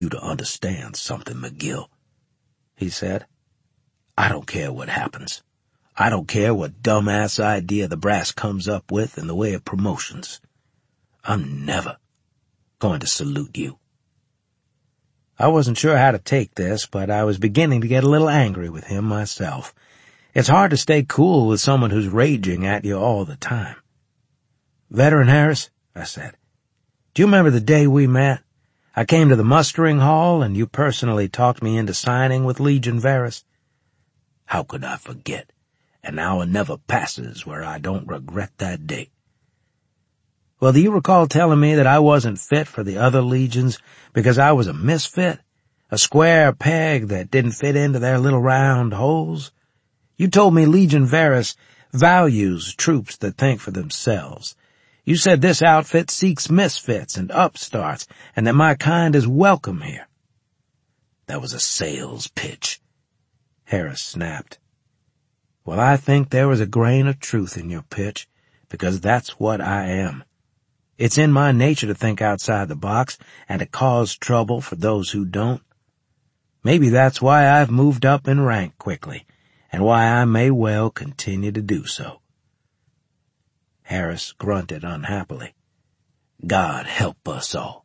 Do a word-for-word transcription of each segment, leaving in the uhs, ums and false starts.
you to understand something, McGill," he said. "I don't care what happens. I don't care what dumbass idea the brass comes up with in the way of promotions. I'm never going to salute you." I wasn't sure how to take this, but I was beginning to get a little angry with him myself. It's hard to stay cool with someone who's raging at you all the time. "Veteran Harris," I said, "do you remember the day we met? I came to the mustering hall, and you personally talked me into signing with Legion Varus." "How could I forget? An hour never passes where I don't regret that day." "Well, do you recall telling me that I wasn't fit for the other legions because I was a misfit, a square peg that didn't fit into their little round holes? You told me Legion Varus values troops that think for themselves. You said this outfit seeks misfits and upstarts, and that my kind is welcome here." "That was a sales pitch," Harris snapped. "Well, I think there was a grain of truth in your pitch, because that's what I am. It's in my nature to think outside the box and to cause trouble for those who don't. Maybe that's why I've moved up in rank quickly, and why I may well continue to do so." Harris grunted unhappily. "God help us all."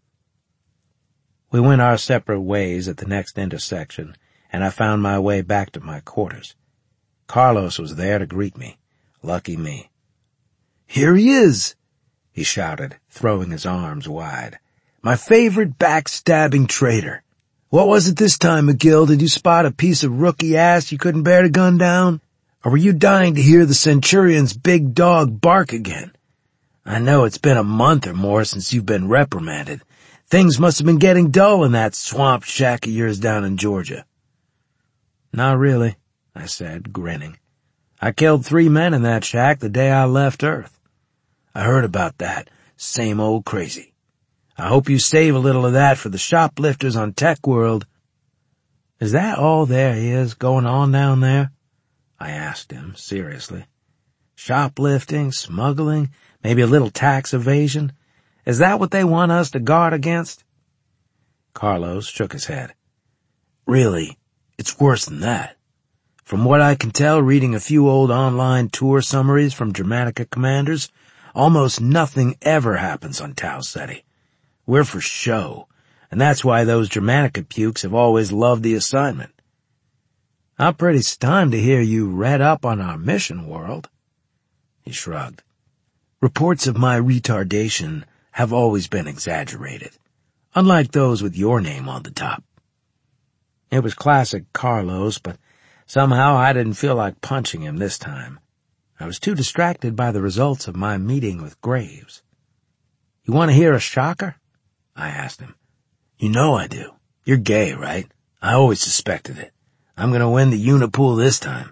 We went our separate ways at the next intersection, and I found my way back to my quarters. Carlos was there to greet me. Lucky me. "Here he is!" he shouted, throwing his arms wide. "My favorite backstabbing traitor. What was it this time, McGill? Did you spot a piece of rookie ass you couldn't bear to gun down? Or were you dying to hear the Centurion's big dog bark again? I know it's been a month or more since you've been reprimanded. Things must have been getting dull in that swamp shack of yours down in Georgia." "Not really," I said, grinning. "I killed three men in that shack the day I left Earth." "I heard about that. Same old crazy. I hope you save a little of that for the shoplifters on Tech World." "Is that all there is going on down there?" I asked him seriously. "Shoplifting, smuggling, maybe a little tax evasion? Is that what they want us to guard against?" Carlos shook his head. "Really, it's worse than that. From what I can tell reading a few old online tour summaries from Germanica commanders, almost nothing ever happens on Tau Ceti. We're for show, and that's why those Germanica pukes have always loved the assignment." "I'm pretty stunned to hear you read up on our mission, World." He shrugged. "Reports of my retardation have always been exaggerated, unlike those with your name on the top." It was classic Carlos, but somehow I didn't feel like punching him this time. I was too distracted by the results of my meeting with Graves. "You want to hear a shocker?" I asked him. "You know I do. You're gay, right? I always suspected it. I'm going to win the Unipool this time."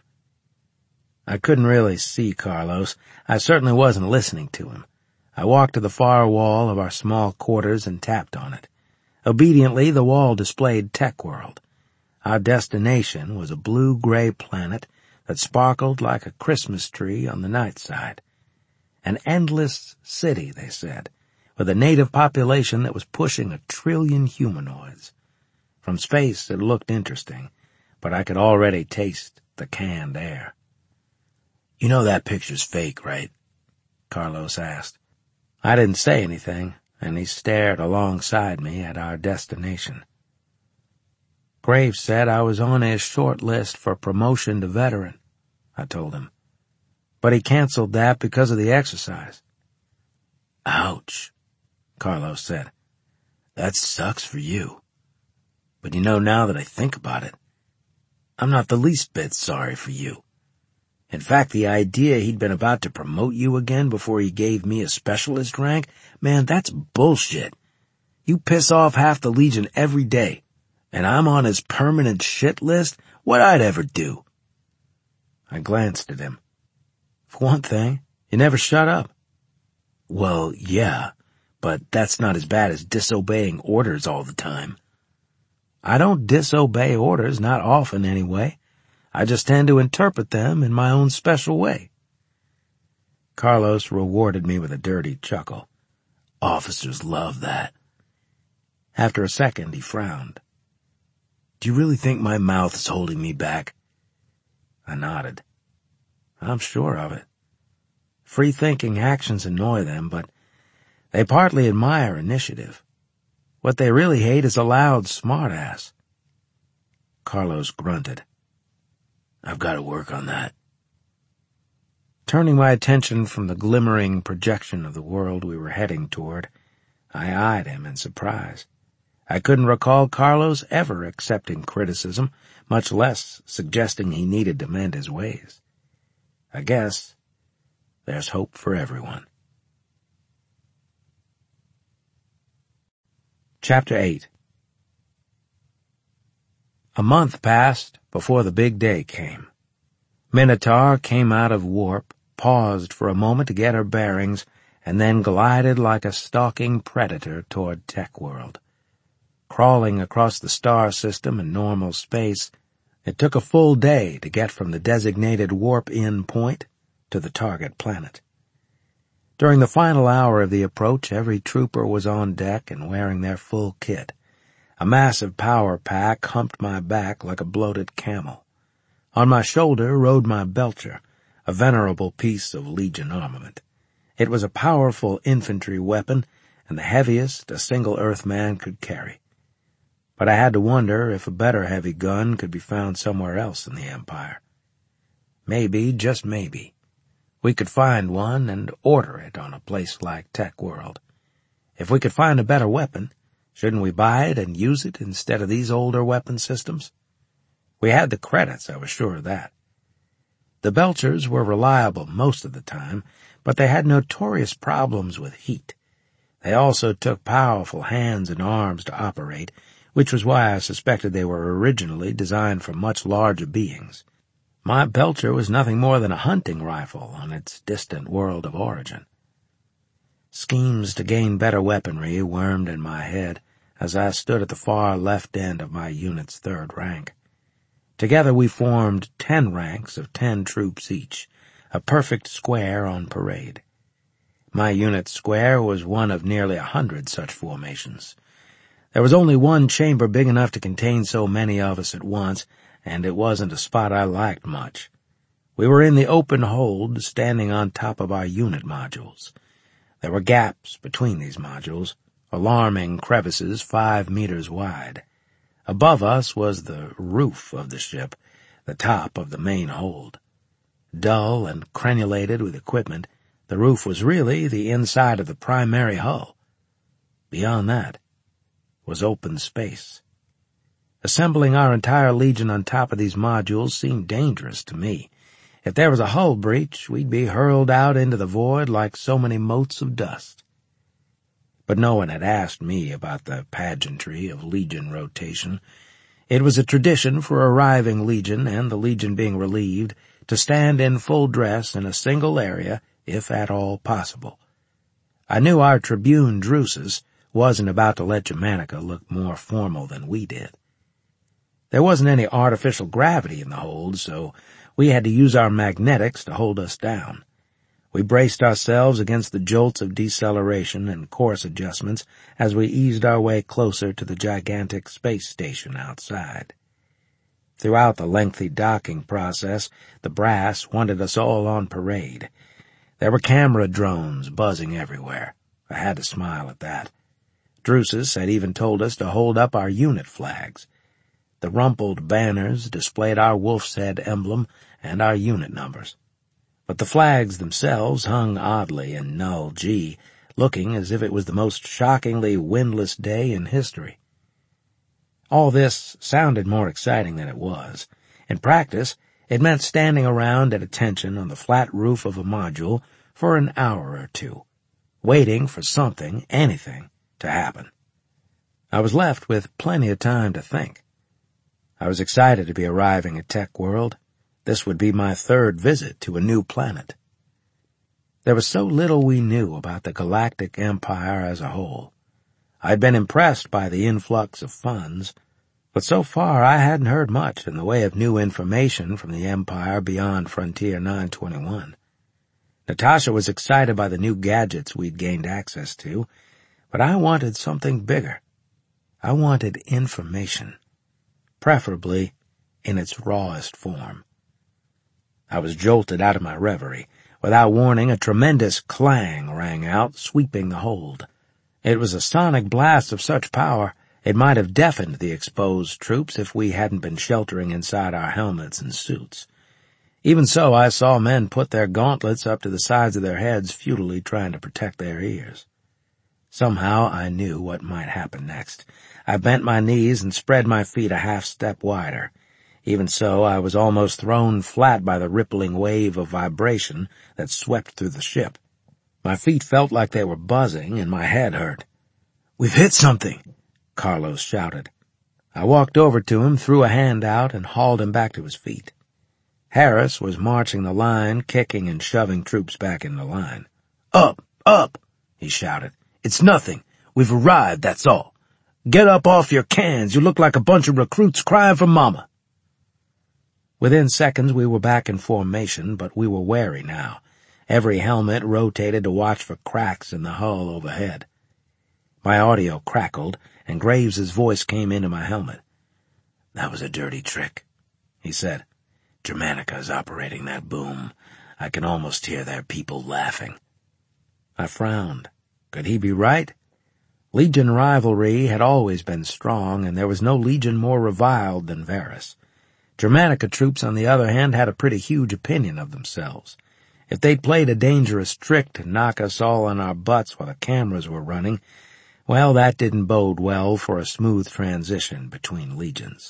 I couldn't really see Carlos. I certainly wasn't listening to him. I walked to the far wall of our small quarters and tapped on it. Obediently, the wall displayed Tech World. Our destination was a blue-gray planet that sparkled like a Christmas tree on the night side. An endless city, they said, with a native population that was pushing a trillion humanoids. From space it looked interesting, but I could already taste the canned air. "You know that picture's fake, right?" Carlos asked. I didn't say anything, and he stared alongside me at our destination. "Graves said I was on his short list for promotion to veteran," I told him. "But he canceled that because of the exercise." "Ouch," Carlos said. "That sucks for you. But you know, now that I think about it, I'm not the least bit sorry for you. In fact, the idea he'd been about to promote you again before he gave me a specialist rank, man, that's bullshit. You piss off half the Legion every day, and I'm on his permanent shit list? What I'd ever do." I glanced at him. "For one thing, you never shut up." "Well, yeah, but that's not as bad as disobeying orders all the time." "I don't disobey orders, not often anyway. I just tend to interpret them in my own special way." Carlos rewarded me with a dirty chuckle. "Officers love that." After a second, he frowned. "Do you really think my mouth's holding me back?" I nodded. "I'm sure of it. Free-thinking actions annoy them, but they partly admire initiative. What they really hate is a loud smartass." Carlos grunted. "I've got to work on that." Turning my attention from the glimmering projection of the world we were heading toward, I eyed him in surprise. I couldn't recall Carlos ever accepting criticism, much less suggesting he needed to mend his ways. I guess there's hope for everyone. Chapter eight. A month passed before the big day came. Minotaur came out of warp, paused for a moment to get her bearings, and then glided like a stalking predator toward Tech World. Crawling across the star system in normal space, it took a full day to get from the designated warp-in point to the target planet. During the final hour of the approach, every trooper was on deck and wearing their full kit. A massive power pack humped my back like a bloated camel. On my shoulder rode my Belcher, a venerable piece of Legion armament. It was a powerful infantry weapon and the heaviest a single Earthman could carry. But I had to wonder if a better heavy gun could be found somewhere else in the Empire. Maybe, just maybe, we could find one and order it on a place like Tech World. If we could find a better weapon, shouldn't we buy it and use it instead of these older weapon systems? We had the credits, I was sure of that. The Belchers were reliable most of the time, but they had notorious problems with heat. They also took powerful hands and arms to operate, which was why I suspected they were originally designed for much larger beings. My Belcher was nothing more than a hunting rifle on its distant world of origin. Schemes to gain better weaponry wormed in my head as I stood at the far left end of my unit's third rank. Together we formed ten ranks of ten troops each, a perfect square on parade. My unit's square was one of nearly a hundred such formations. There was only one chamber big enough to contain so many of us at once, and it wasn't a spot I liked much. We were in the open hold, standing on top of our unit modules. There were gaps between these modules, alarming crevices five meters wide. Above us was the roof of the ship, the top of the main hold. Dull and crenulated with equipment, the roof was really the inside of the primary hull. Beyond that was open space. Assembling our entire Legion on top of these modules seemed dangerous to me. If there was a hull breach, we'd be hurled out into the void like so many motes of dust. But no one had asked me about the pageantry of Legion rotation. It was a tradition for arriving Legion and the Legion being relieved to stand in full dress in a single area, if at all possible. I knew our Tribune Drusus wasn't about to let Germanica look more formal than we did. There wasn't any artificial gravity in the hold, so we had to use our magnetics to hold us down. We braced ourselves against the jolts of deceleration and course adjustments as we eased our way closer to the gigantic space station outside. Throughout the lengthy docking process, the brass wanted us all on parade. There were camera drones buzzing everywhere. I had to smile at that. Drusus had even told us to hold up our unit flags. The rumpled banners displayed our wolf's head emblem and our unit numbers. But the flags themselves hung oddly in null G, looking as if it was the most shockingly windless day in history. All this sounded more exciting than it was. In practice, it meant standing around at attention on the flat roof of a module for an hour or two, waiting for something, anything, to happen. I was left with plenty of time to think. I was excited to be arriving at Tech World. This would be my third visit to a new planet. There was so little we knew about the Galactic Empire as a whole. I'd been impressed by the influx of funds, but so far I hadn't heard much in the way of new information from the Empire beyond Frontier nine twenty-one. Natasha was excited by the new gadgets we'd gained access to, but I wanted something bigger. I wanted information, preferably in its rawest form. I was jolted out of my reverie. Without warning, a tremendous clang rang out, sweeping the hold. It was a sonic blast of such power it might have deafened the exposed troops if we hadn't been sheltering inside our helmets and suits. Even so, I saw men put their gauntlets up to the sides of their heads, futilely trying to protect their ears. Somehow I knew what might happen next. I bent my knees and spread my feet a half step wider. Even so, I was almost thrown flat by the rippling wave of vibration that swept through the ship. My feet felt like they were buzzing, and my head hurt. "We've hit something!" Carlos shouted. I walked over to him, threw a hand out, and hauled him back to his feet. Harris was marching the line, kicking and shoving troops back into line. "Up! Up!" he shouted. "It's nothing. We've arrived, that's all. Get up off your cans. You look like a bunch of recruits crying for mama." Within seconds we were back in formation, but we were wary now. Every helmet rotated to watch for cracks in the hull overhead. My audio crackled, and Graves's voice came into my helmet. "That was a dirty trick," he said. "Germanica is operating that boom. I can almost hear their people laughing." I frowned. Could he be right? Legion rivalry had always been strong, and there was no legion more reviled than Varus. Germanica troops, on the other hand, had a pretty huge opinion of themselves. If they'd played a dangerous trick to knock us all on our butts while the cameras were running, well, that didn't bode well for a smooth transition between legions.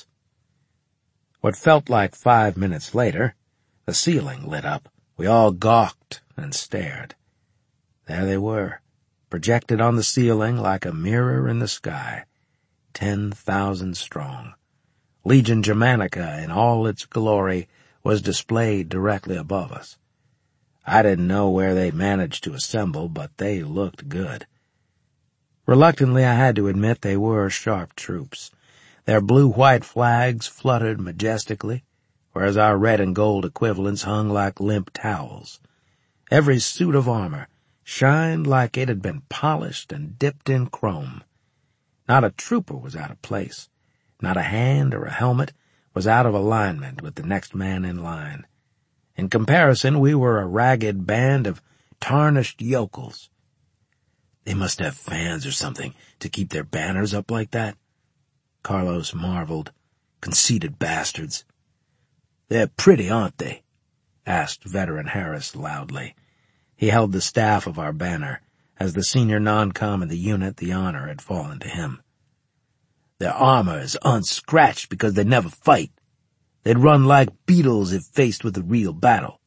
What felt like five minutes later, the ceiling lit up. We all gawked and stared. There they were, projected on the ceiling like a mirror in the sky, ten thousand strong. Legion Germanica, in all its glory, was displayed directly above us. I didn't know where they'd managed to assemble, but they looked good. Reluctantly, I had to admit they were sharp troops. Their blue-white flags fluttered majestically, whereas our red and gold equivalents hung like limp towels. Every suit of armor shined like it had been polished and dipped in chrome. Not a trooper was out of place. Not a hand or a helmet was out of alignment with the next man in line. In comparison, we were a ragged band of tarnished yokels. "They must have fans or something to keep their banners up like that," Carlos marveled. "Conceited bastards." "They're pretty, aren't they?" asked Veteran Harris loudly. He held the staff of our banner. As the senior non-com in the unit, the honor had fallen to him. "Their armor is unscratched because they never fight. They'd run like beetles if faced with a real battle."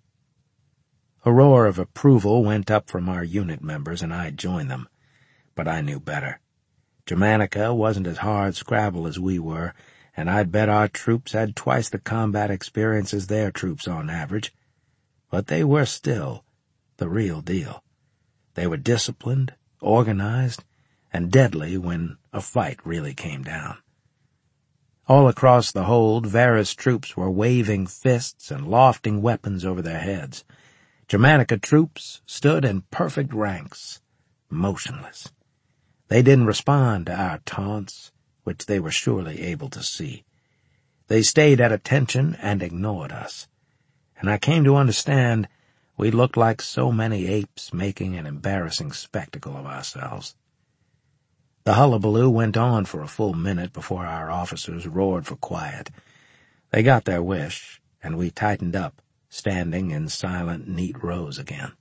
A roar of approval went up from our unit members, and I joined them. But I knew better. Germanica wasn't as hard scrabble as we were, and I'd bet our troops had twice the combat experience as their troops on average. But they were still the real deal. They were disciplined, organized, and deadly when a fight really came down. All across the hold, Varus troops were waving fists and lofting weapons over their heads. Germanica troops stood in perfect ranks, motionless. They didn't respond to our taunts, which they were surely able to see. They stayed at attention and ignored us, and I came to understand we looked like so many apes making an embarrassing spectacle of ourselves. The hullabaloo went on for a full minute before our officers roared for quiet. They got their wish, and we tightened up, standing in silent, neat rows again.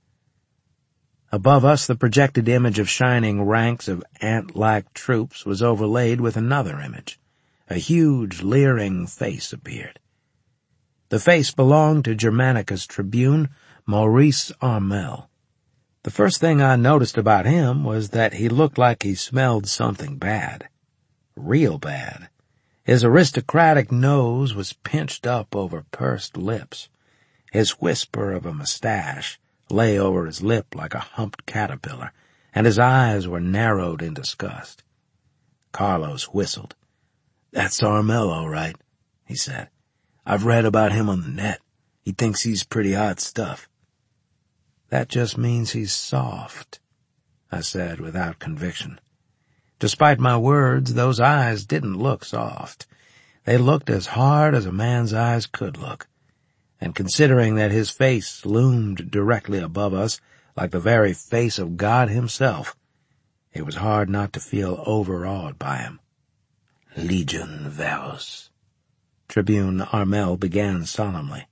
Above us, the projected image of shining ranks of ant-like troops was overlaid with another image. A huge, leering face appeared. The face belonged to Germanica's tribune, Maurice Armel. The first thing I noticed about him was that he looked like he smelled something bad. Real bad. His aristocratic nose was pinched up over pursed lips. His whisper of a mustache lay over his lip like a humped caterpillar, and his eyes were narrowed in disgust. Carlos whistled. "That's Armel, all right," he said. "I've read about him on the net. He thinks he's pretty hot stuff." "That just means he's soft," I said without conviction. Despite my words, those eyes didn't look soft. They looked as hard as a man's eyes could look. And considering that his face loomed directly above us, like the very face of God himself, it was hard not to feel overawed by him. "Legion Varus," Tribune Armel began solemnly.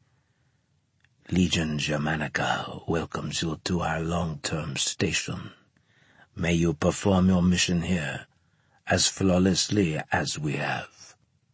"Legion Germanica welcomes you to our long-term station. May you perform your mission here as flawlessly as we have."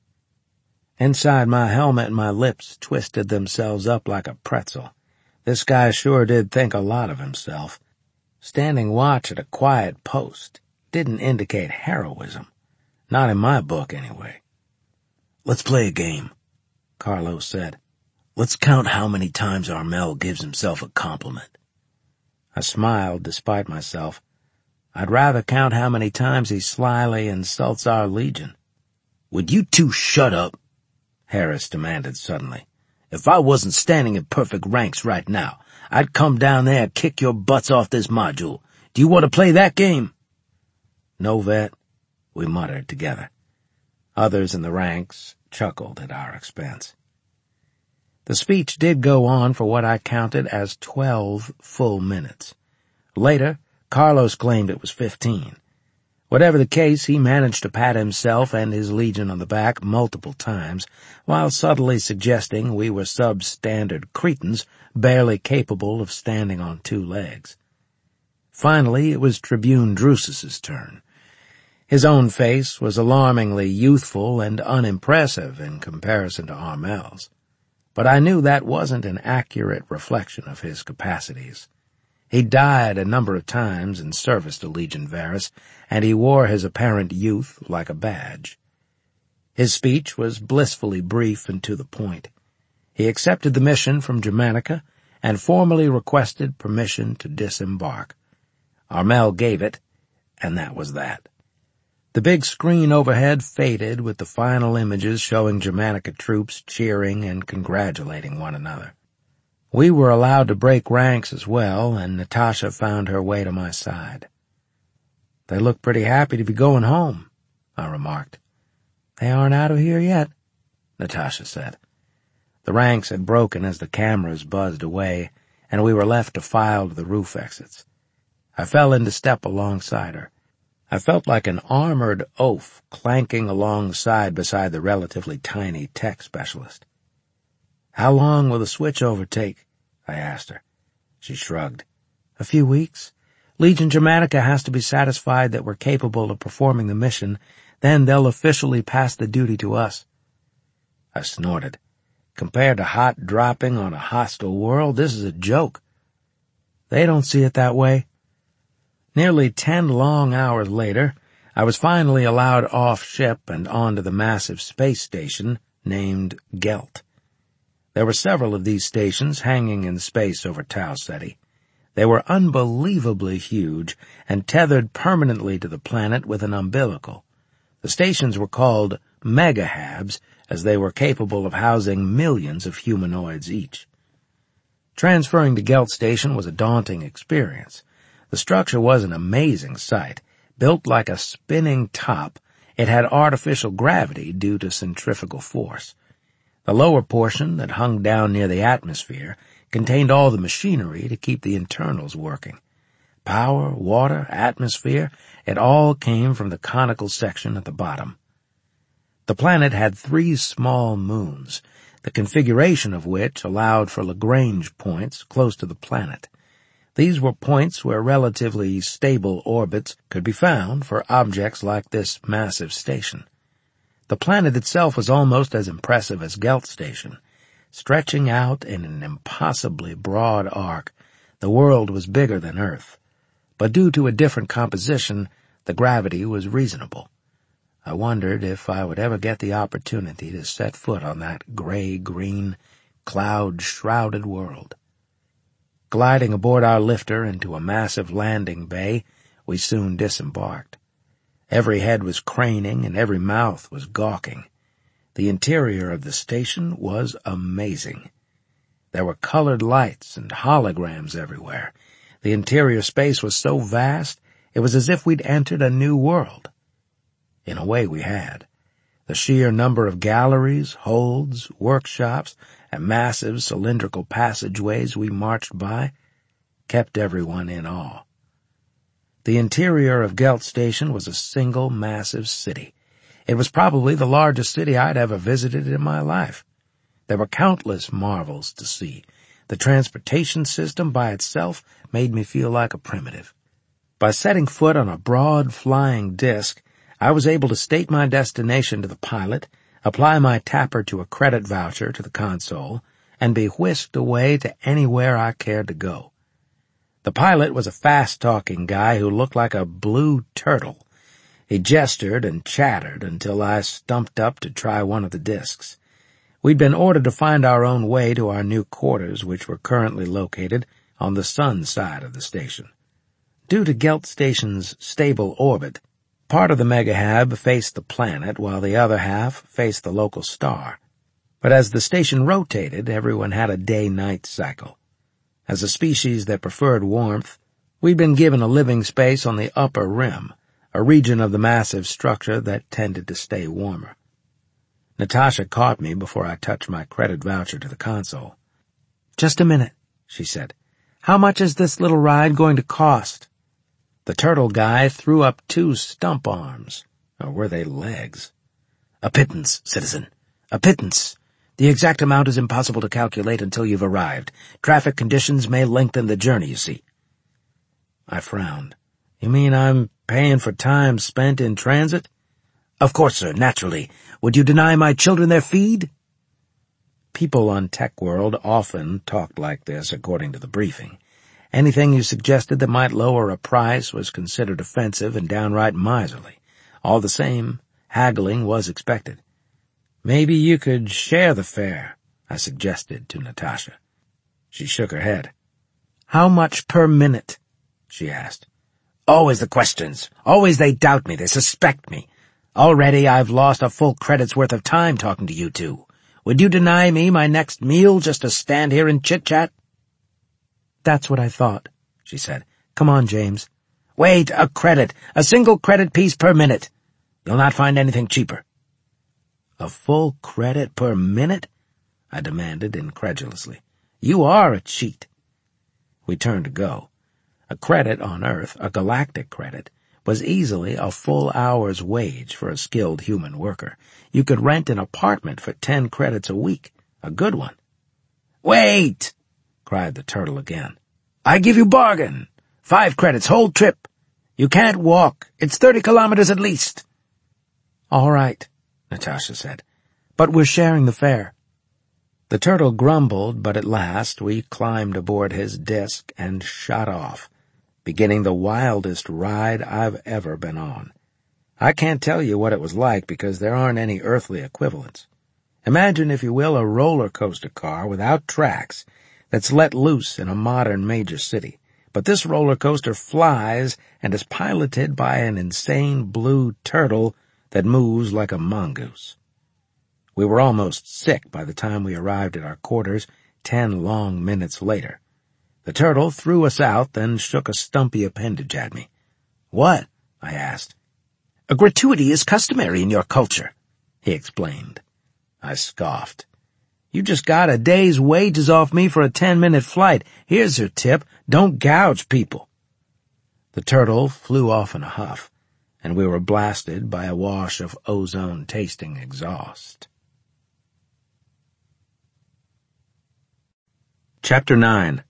Inside my helmet, my lips twisted themselves up like a pretzel. This guy sure did think a lot of himself. Standing watch at a quiet post didn't indicate heroism. Not in my book, anyway. "Let's play a game," Carlos said. "Let's count how many times Armel gives himself a compliment." I smiled despite myself. I'd rather count how many times he slyly insults our Legion. "Would you two shut up?" Harris demanded suddenly. "If I wasn't standing in perfect ranks right now, I'd come down there and kick your butts off this module. Do you want to play that game?" "No, vet," we muttered together. Others in the ranks chuckled at our expense. The speech did go on for what I counted as twelve full minutes. Later, Carlos claimed it was fifteen. Whatever the case, he managed to pat himself and his Legion on the back multiple times, while subtly suggesting we were substandard cretins barely capable of standing on two legs. Finally, it was Tribune Drusus's turn. His own face was alarmingly youthful and unimpressive in comparison to Armel's. But I knew that wasn't an accurate reflection of his capacities. He died a number of times in service to Legion Varus, and he wore his apparent youth like a badge. His speech was blissfully brief and to the point. He accepted the mission from Germanica and formally requested permission to disembark. Armel gave it, and that was that. The big screen overhead faded with the final images showing Germanica troops cheering and congratulating one another. We were allowed to break ranks as well, and Natasha found her way to my side. "They look pretty happy to be going home," I remarked. "They aren't out of here yet," Natasha said. The ranks had broken as the cameras buzzed away, and we were left to file to the roof exits. I fell into step alongside her. I felt like an armored oaf clanking alongside beside the relatively tiny tech specialist. "How long will the switchover take?" I asked her. She shrugged. "A few weeks. Legion Germanica has to be satisfied that we're capable of performing the mission, then they'll officially pass the duty to us." I snorted. Compared to hot dropping on a hostile world, this is a joke. "They don't see it that way." Nearly ten long hours later, I was finally allowed off ship and onto the massive space station named Gelt. There were several of these stations hanging in space over Tau Ceti. They were unbelievably huge and tethered permanently to the planet with an umbilical. The stations were called megahabs, as they were capable of housing millions of humanoids each. Transferring to Gelt Station was a daunting experience. The structure was an amazing sight. Built like a spinning top, it had artificial gravity due to centrifugal force. The lower portion that hung down near the atmosphere contained all the machinery to keep the internals working. Power, water, atmosphere, it all came from the conical section at the bottom. The planet had three small moons, the configuration of which allowed for Lagrange points close to the planet. These were points where relatively stable orbits could be found for objects like this massive station. The planet itself was almost as impressive as Gelt Station. Stretching out in an impossibly broad arc, the world was bigger than Earth. But due to a different composition, the gravity was reasonable. I wondered if I would ever get the opportunity to set foot on that gray-green, cloud-shrouded world. Gliding aboard our lifter into a massive landing bay, we soon disembarked. Every head was craning and every mouth was gawking. The interior of the station was amazing. There were colored lights and holograms everywhere. The interior space was so vast, it was as if we'd entered a new world. In a way we had. The sheer number of galleries, holds, workshops, and massive cylindrical passageways we marched by kept everyone in awe. The interior of Gelt Station was a single massive city. It was probably the largest city I'd ever visited in my life. There were countless marvels to see. The transportation system by itself made me feel like a primitive. By setting foot on a broad flying disc, I was able to state my destination to the pilot, apply my tapper to a credit voucher to the console, and be whisked away to anywhere I cared to go. The pilot was a fast-talking guy who looked like a blue turtle. He gestured and chattered until I stumped up to try one of the discs. We'd been ordered to find our own way to our new quarters, which were currently located on the sun side of the station. Due to Gelt Station's stable orbit, part of the megahab faced the planet while the other half faced the local star. But as the station rotated, everyone had a day-night cycle. As a species that preferred warmth, we'd been given a living space on the upper rim, a region of the massive structure that tended to stay warmer. Natasha caught me before I touched my credit voucher to the console. "Just a minute," she said. "How much is this little ride going to cost?" The turtle guy threw up two stump arms. Or were they legs? "A pittance, citizen. A pittance. The exact amount is impossible to calculate until you've arrived. Traffic conditions may lengthen the journey, you see." I frowned. "You mean I'm paying for time spent in transit?" "Of course, sir, naturally. Would you deny my children their feed?" People on Tech World often talked like this, according to the briefing. Anything you suggested that might lower a price was considered offensive and downright miserly. All the same, haggling was expected. "Maybe you could share the fare," I suggested to Natasha. She shook her head. "How much per minute?" she asked. "Always the questions. Always they doubt me. They suspect me. Already I've lost a full credit's worth of time talking to you two. Would you deny me my next meal just to stand here and chit-chat?" "That's what I thought," she said. "Come on, James." "Wait, a credit. A single credit piece per minute. You'll not find anything cheaper." "A full credit per minute?" I demanded incredulously. "You are a cheat." We turned to go. A credit on Earth, a galactic credit, was easily a full hour's wage for a skilled human worker. You could rent an apartment for ten credits a week, a good one. "Wait!" cried the turtle again. "I give you bargain. Five credits, whole trip. You can't walk. It's thirty kilometers at least." "All right," Natasha said, "but we're sharing the fare." The turtle grumbled, but at last we climbed aboard his disc and shot off, beginning the wildest ride I've ever been on. I can't tell you what it was like because there aren't any earthly equivalents. Imagine, if you will, a roller coaster car without tracks that's let loose in a modern major city. But this roller coaster flies and is piloted by an insane blue turtle that moves like a mongoose. We were almost sick by the time we arrived at our quarters, ten long minutes later. The turtle threw us out, then shook a stumpy appendage at me. "What?" I asked. "A gratuity is customary in your culture," he explained. I scoffed. "You just got a day's wages off me for a ten-minute flight. Here's your tip. Don't gouge people." The turtle flew off in a huff, and we were blasted by a wash of ozone-tasting exhaust. Chapter nine.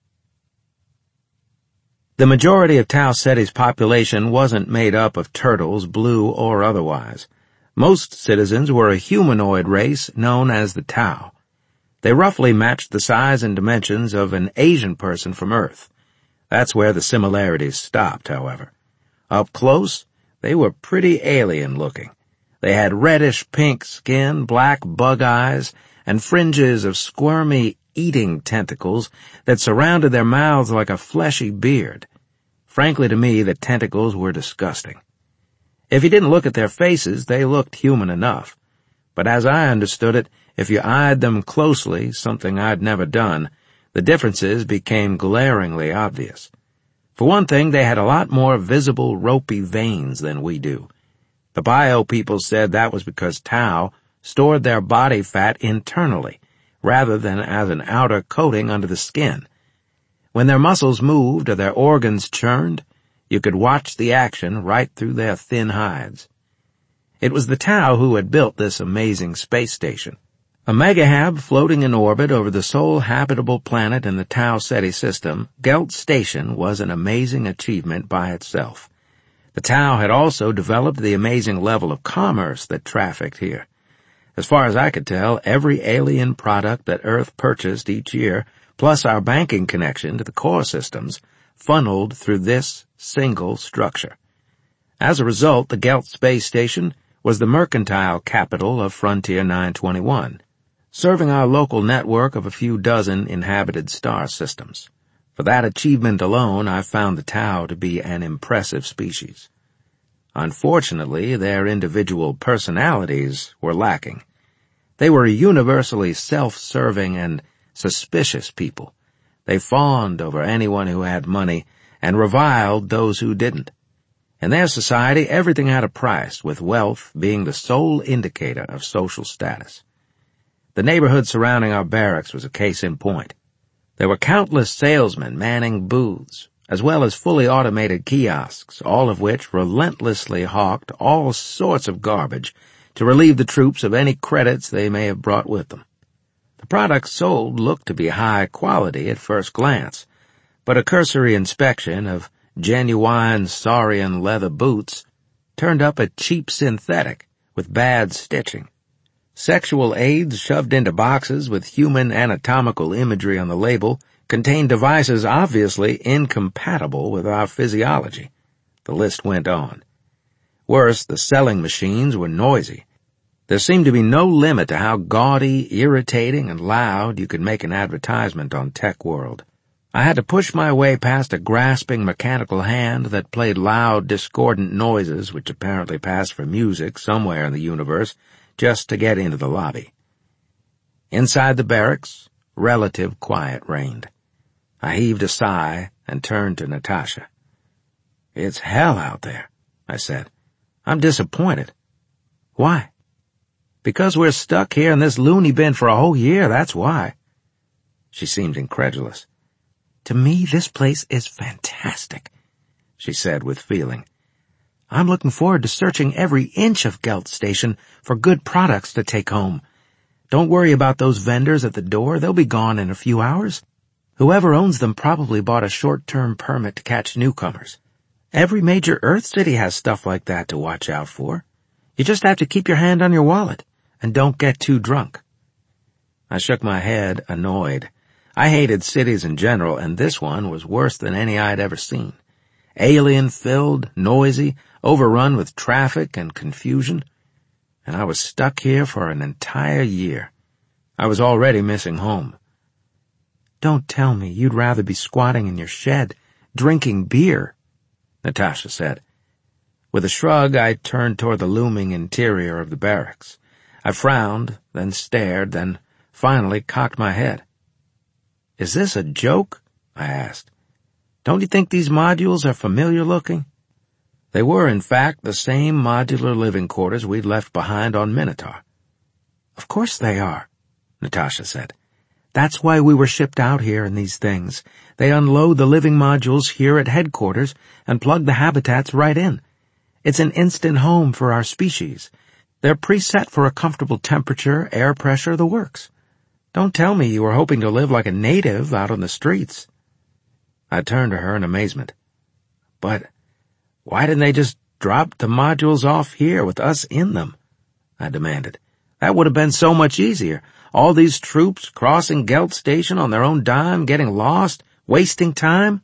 The majority of Tau Ceti's population wasn't made up of turtles, blue or otherwise. Most citizens were a humanoid race known as the Tau. They roughly matched the size and dimensions of an Asian person from Earth. That's where the similarities stopped, however. Up close, they were pretty alien-looking. They had reddish-pink skin, black bug eyes, and fringes of squirmy eating tentacles that surrounded their mouths like a fleshy beard. Frankly, to me, the tentacles were disgusting. If you didn't look at their faces, they looked human enough. But as I understood it, if you eyed them closely, something I'd never done, the differences became glaringly obvious. For one thing, they had a lot more visible ropey veins than we do. The bio people said that was because Tau stored their body fat internally, rather than as an outer coating under the skin. When their muscles moved or their organs churned, you could watch the action right through their thin hides. It was the Tau who had built this amazing space station. A megahab floating in orbit over the sole habitable planet in the Tau Ceti system, Gelt Station was an amazing achievement by itself. The Tau had also developed the amazing level of commerce that trafficked here. As far as I could tell, every alien product that Earth purchased each year, plus our banking connection to the core systems, funneled through this single structure. As a result, the Gelt Space Station was the mercantile capital of Frontier nine twenty-one, serving our local network of a few dozen inhabited star systems. For that achievement alone, I found the Tau to be an impressive species. Unfortunately, their individual personalities were lacking. They were a universally self-serving and suspicious people. They fawned over anyone who had money and reviled those who didn't. In their society, everything had a price, with wealth being the sole indicator of social status. The neighborhood surrounding our barracks was a case in point. There were countless salesmen manning booths, as well as fully automated kiosks, all of which relentlessly hawked all sorts of garbage to relieve the troops of any credits they may have brought with them. The products sold looked to be high quality at first glance, but a cursory inspection of genuine saurian leather boots turned up a cheap synthetic with bad stitching. Sexual aids shoved into boxes with human anatomical imagery on the label contained devices obviously incompatible with our physiology. The list went on. Worse, the selling machines were noisy. There seemed to be no limit to how gaudy, irritating, and loud you could make an advertisement on Tech World. I had to push my way past a grasping mechanical hand that played loud, discordant noises which apparently passed for music somewhere in the universe, just to get into the lobby. Inside the barracks, relative quiet reigned. I heaved a sigh and turned to Natasha. "It's hell out there," I said. "I'm disappointed." "Why?" "Because we're stuck here in this loony bin for a whole year, that's why." She seemed incredulous. "To me, this place is fantastic," she said with feeling. "I'm looking forward to searching every inch of Gelt Station for good products to take home. Don't worry about those vendors at the door. They'll be gone in a few hours. Whoever owns them probably bought a short-term permit to catch newcomers. Every major Earth city has stuff like that to watch out for. You just have to keep your hand on your wallet, and don't get too drunk." I shook my head, annoyed. I hated cities in general, and this one was worse than any I'd ever seen. Alien-filled, noisy, overrun with traffic and confusion. And I was stuck here for an entire year. I was already missing home. "Don't tell me you'd rather be squatting in your shed, drinking beer," Natasha said. With a shrug, I turned toward the looming interior of the barracks. I frowned, then stared, then finally cocked my head. "Is this a joke?" I asked. "Don't you think these modules are familiar-looking?" They were, in fact, the same modular living quarters we'd left behind on Minotaur. "Of course they are," Natasha said. "That's why we were shipped out here in these things. They unload the living modules here at headquarters and plug the habitats right in. It's an instant home for our species. They're preset for a comfortable temperature, air pressure, the works. Don't tell me you were hoping to live like a native out on the streets." I turned to her in amazement. "But why didn't they just drop the modules off here with us in them?" I demanded. "That would have been so much easier. All these troops crossing Gelt Station on their own dime, getting lost, wasting time."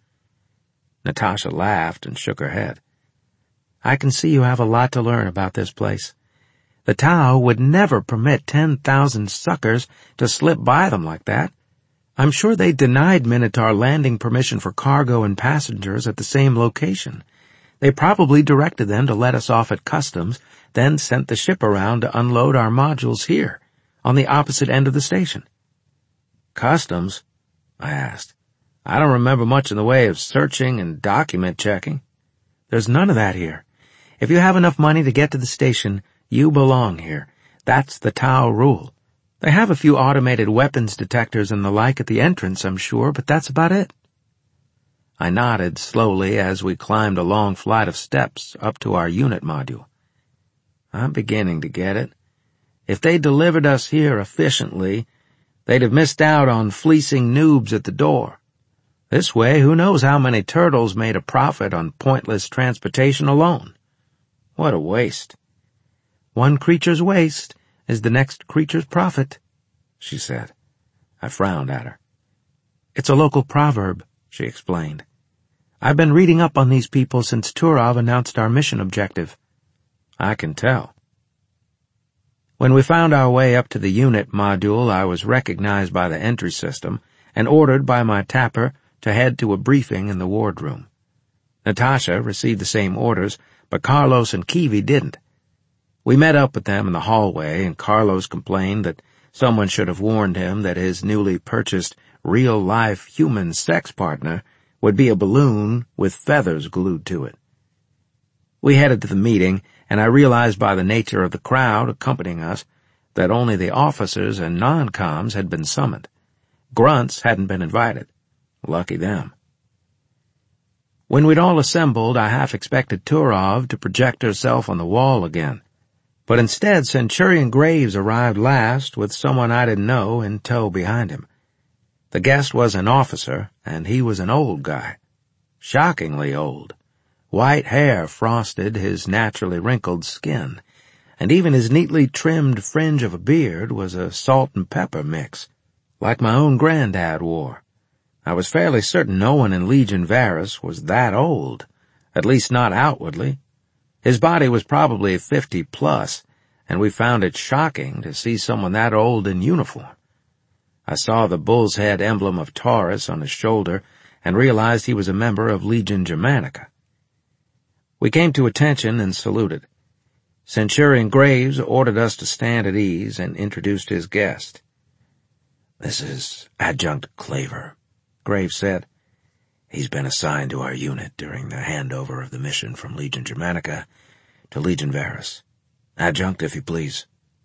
Natasha laughed and shook her head. "I can see you have a lot to learn about this place. The Tau would never permit ten thousand suckers to slip by them like that. I'm sure they denied Minotaur landing permission for cargo and passengers at the same location. They probably directed them to let us off at customs, then sent the ship around to unload our modules here, on the opposite end of the station." "Customs?" I asked. "I don't remember much in the way of searching and document checking." "There's none of that here. If you have enough money to get to the station, you belong here. That's the Tau rule. They have a few automated weapons detectors and the like at the entrance, I'm sure, but that's about it." I nodded slowly as we climbed a long flight of steps up to our unit module. I'm beginning to get it. If they delivered us here efficiently, they'd have missed out on fleecing noobs at the door. This way, who knows how many turtles made a profit on pointless transportation alone. What a waste. "One creature's waste is the next creature's profit," she said. I frowned at her. "It's a local proverb," she explained. "I've been reading up on these people since Turov announced our mission objective." "I can tell." When we found our way up to the unit module, I was recognized by the entry system and ordered by my tapper to head to a briefing in the wardroom. Natasha received the same orders, but Carlos and Kiwi didn't. We met up with them in the hallway, and Carlos complained that someone should have warned him that his newly purchased real-life human sex partner would be a balloon with feathers glued to it. We headed to the meeting, and I realized by the nature of the crowd accompanying us that only the officers and non-coms had been summoned. Grunts hadn't been invited. Lucky them. When we'd all assembled, I half expected Turov to project herself on the wall again. But instead, Centurion Graves arrived last with someone I didn't know in tow behind him. The guest was an officer, and he was an old guy. Shockingly old. White hair frosted his naturally wrinkled skin, and even his neatly trimmed fringe of a beard was a salt and pepper mix, like my own granddad wore. I was fairly certain no one in Legion Varus was that old, at least not outwardly. His body was probably fifty plus, and we found it shocking to see someone that old in uniform. I saw the bull's head emblem of Taurus on his shoulder and realized he was a member of Legion Germanica. We came to attention and saluted. Centurion Graves ordered us to stand at ease and introduced his guest. "This is Adjunct Claver," Graves said. "He's been assigned to our unit during the handover of the mission from Legion Germanica to Legion Varus. Adjunct, if you please."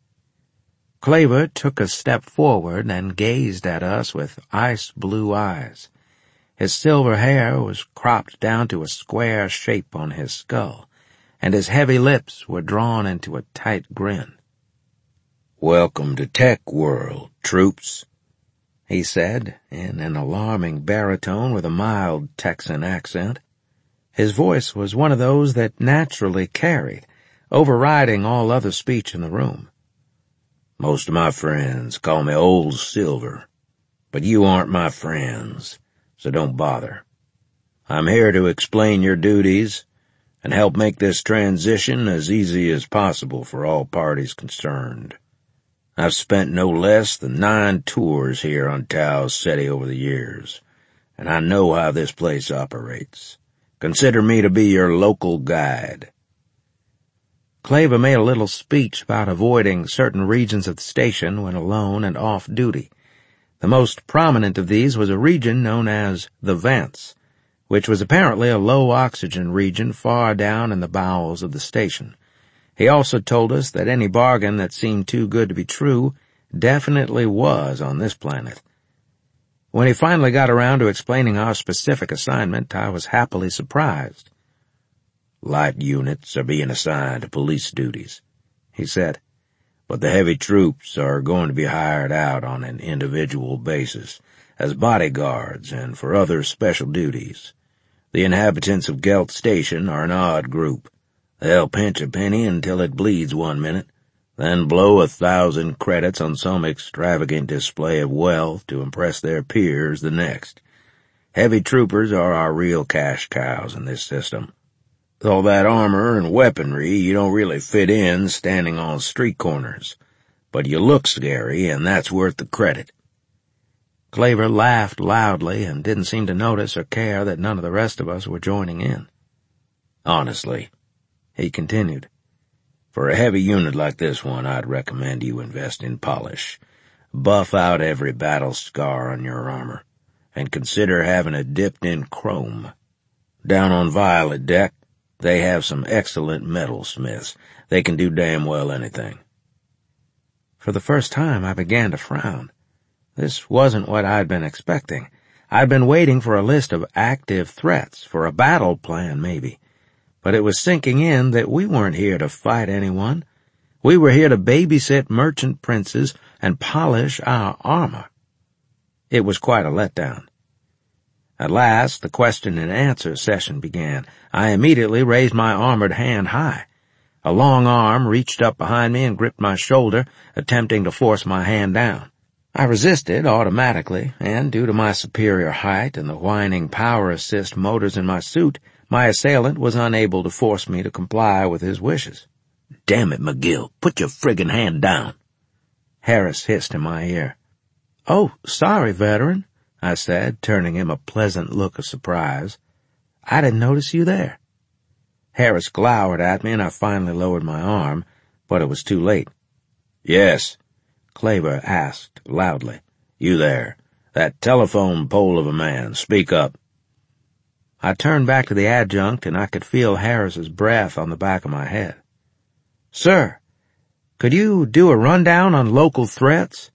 Claver took a step forward and gazed at us with ice-blue eyes. His silver hair was cropped down to a square shape on his skull, and his heavy lips were drawn into a tight grin. "Welcome to Tech World, troops," he said, in an alarming baritone with a mild Texan accent. His voice was one of those that naturally carried, overriding all other speech in the room. "Most of my friends call me Old Silver, but you aren't my friends, so don't bother. I'm here to explain your duties and help make this transition as easy as possible for all parties concerned. I've spent no less than nine tours here on Tau Ceti over the years, and I know how this place operates. Consider me to be your local guide." Claver made a little speech about avoiding certain regions of the station when alone and off duty. The most prominent of these was a region known as the Vents, which was apparently a low-oxygen region far down in the bowels of the station. He also told us that any bargain that seemed too good to be true definitely was on this planet. When he finally got around to explaining our specific assignment, I was happily surprised. "Light units are being assigned to police duties," he said, "but the heavy troops are going to be hired out on an individual basis as bodyguards and for other special duties. The inhabitants of Gelt Station are an odd group. They'll pinch a penny until it bleeds one minute, then blow a thousand credits on some extravagant display of wealth to impress their peers the next. Heavy troopers are our real cash cows in this system. With all that armor and weaponry, you don't really fit in standing on street corners, but you look scary, and that's worth the credit." Claver laughed loudly and didn't seem to notice or care that none of the rest of us were joining in. "Honestly," he continued, "for a heavy unit like this one, I'd recommend you invest in polish. Buff out every battle scar on your armor, and consider having it dipped in chrome. Down on Violet Deck, They have some excellent metalsmiths. They can do damn well anything." For the first time, I began to frown. This wasn't what I'd been expecting. I'd been waiting for a list of active threats, for a battle plan, maybe. But it was sinking in that we weren't here to fight anyone. We were here to babysit merchant princes and polish our armor. It was quite a letdown. At last, the question and answer session began. I immediately raised my armored hand high. A long arm reached up behind me and gripped my shoulder, attempting to force my hand down. I resisted automatically, and due to my superior height and the whining power assist motors in my suit, my assailant was unable to force me to comply with his wishes. "Damn it, McGill, put your friggin' hand down," Harris hissed in my ear. "Oh, sorry, veteran," I said, turning him a pleasant look of surprise. "I didn't notice you there." Harris glowered at me, and I finally lowered my arm, but it was too late. "Yes," Claver asked loudly. "You there, that telephone pole of a man, speak up." I turned back to the adjunct, and I could feel Harris's breath on the back of my head. "Sir, could you do a rundown on local threats?"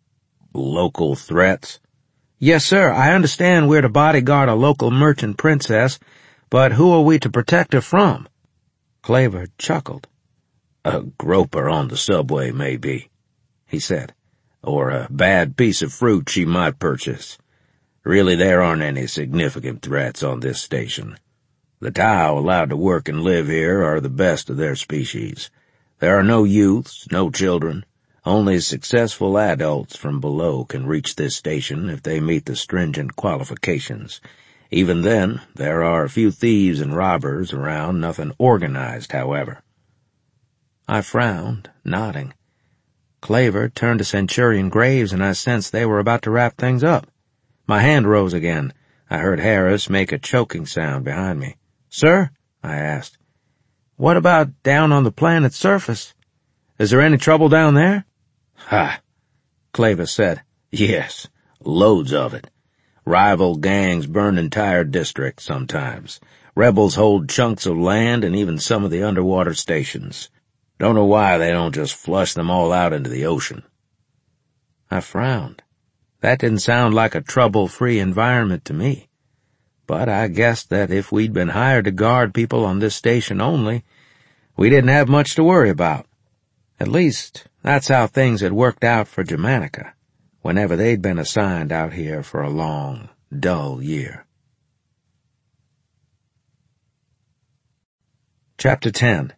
"Local threats?" "Yes, sir. I understand we're to bodyguard a local merchant princess, but who are we to protect her from?" Claver chuckled. "A groper on the subway, maybe," he said, "or a bad piece of fruit she might purchase. Really, there aren't any significant threats on this station. The Tau allowed to work and live here are the best of their species. There are no youths, no children. Only successful adults from below can reach this station if they meet the stringent qualifications. Even then, there are a few thieves and robbers around, nothing organized, however." I frowned, nodding. Claver turned to Centurion Graves, and I sensed they were about to wrap things up. My hand rose again. I heard Harris make a choking sound behind me. "Sir?" I asked. "What about down on the planet's surface? Is there any trouble down there?" "Ha!" Claver said. "Yes, loads of it. Rival gangs burn entire districts sometimes. Rebels hold chunks of land and even some of the underwater stations. Don't know why they don't just flush them all out into the ocean." I frowned. That didn't sound like a trouble-free environment to me. But I guessed that if we'd been hired to guard people on this station only, we didn't have much to worry about. At least, that's how things had worked out for Germanica, whenever they'd been assigned out here for a long, dull year. Chapter ten.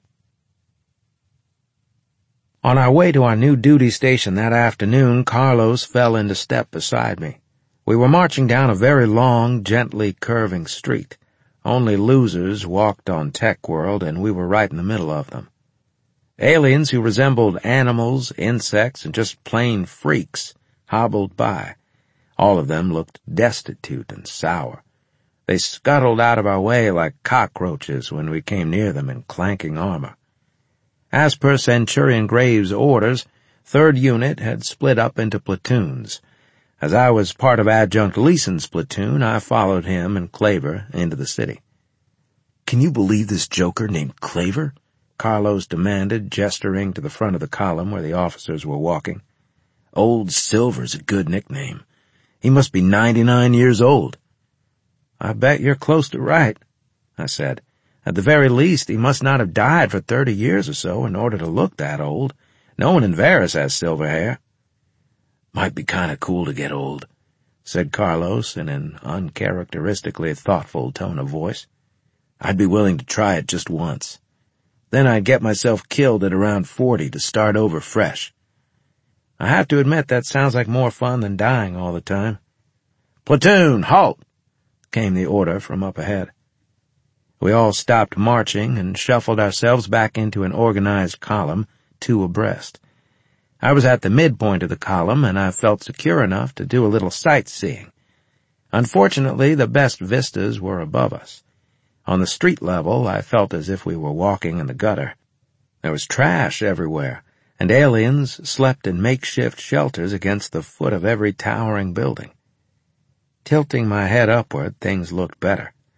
On our way to our new duty station that afternoon, Carlos fell into step beside me. We were marching down a very long, gently curving street. Only losers walked on Tech World, and we were right in the middle of them. Aliens who resembled animals, insects, and just plain freaks hobbled by. All of them looked destitute and sour. They scuttled out of our way like cockroaches when we came near them in clanking armor. As per Centurion Graves' orders, Third Unit had split up into platoons. As I was part of Adjunct Leeson's platoon, I followed him and Claver into the city. "Can you believe this joker named Claver?" Carlos demanded, gesturing to the front of the column where the officers were walking. "Old Silver's a good nickname. He must be ninety-nine years old." "I bet you're close to right," I said. "At the very least, he must not have died for thirty years or so in order to look that old. No one in Varus has silver hair." "Might be kind of cool to get old," said Carlos in an uncharacteristically thoughtful tone of voice. "I'd be willing to try it just once. Then I'd get myself killed at around forty to start over fresh." I have to admit that sounds like more fun than dying all the time. "Platoon, halt!" came the order from up ahead. We all stopped marching and shuffled ourselves back into an organized column, two abreast. I was at the midpoint of the column, and I felt secure enough to do a little sightseeing. Unfortunately, the best vistas were above us. On the street level, I felt as if we were walking in the gutter. There was trash everywhere, and aliens slept in makeshift shelters against the foot of every towering building. Tilting my head upward, things looked better.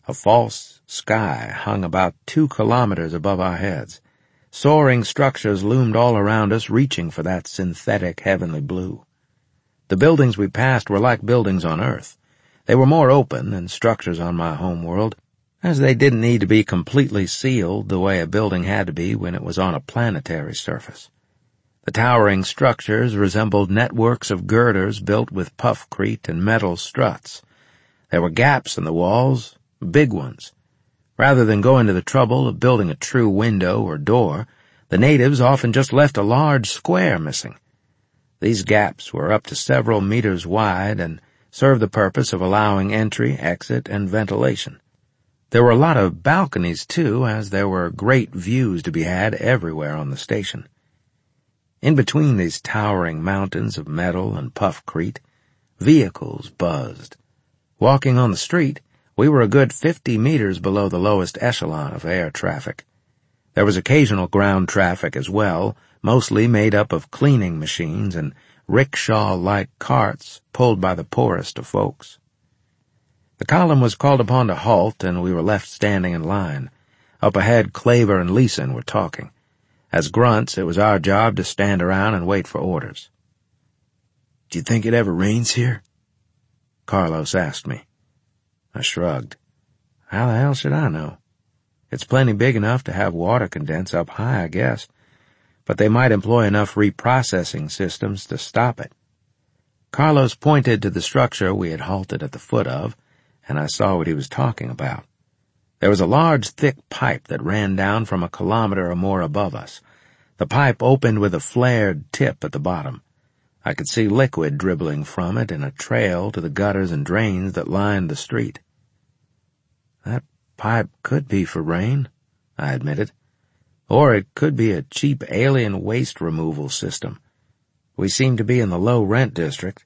A false sky hung about two kilometers above our heads. Soaring structures loomed all around us, reaching for that synthetic heavenly blue. The buildings we passed were like buildings on Earth. They were more open than structures on my home world, as they didn't need to be completely sealed the way a building had to be when it was on a planetary surface. The towering structures resembled networks of girders built with puffcrete and metal struts. There were gaps in the walls, big ones. Rather than going to the trouble of building a true window or door, the natives often just left a large square missing. These gaps were up to several meters wide and served the purpose of allowing entry, exit, and ventilation. There were a lot of balconies, too, as there were great views to be had everywhere on the station. In between these towering mountains of metal and puffcrete, vehicles buzzed. Walking on the street, we were a good fifty meters below the lowest echelon of air traffic. There was occasional ground traffic as well, mostly made up of cleaning machines and rickshaw-like carts pulled by the poorest of folks. The column was called upon to halt, and we were left standing in line. Up ahead, Claver and Leeson were talking. As grunts, it was our job to stand around and wait for orders. "Do you think it ever rains here?" Carlos asked me. I shrugged. How the hell should I know? It's plenty big enough to have water condense up high, I guess, but they might employ enough reprocessing systems to stop it. Carlos pointed to the structure we had halted at the foot of, and I saw what he was talking about. There was a large, thick pipe that ran down from a kilometer or more above us. The pipe opened with a flared tip at the bottom. I could see liquid dribbling from it in a trail to the gutters and drains that lined the street. That pipe could be for rain, I admitted. Or it could be a cheap alien waste removal system. We seem to be in the low-rent district.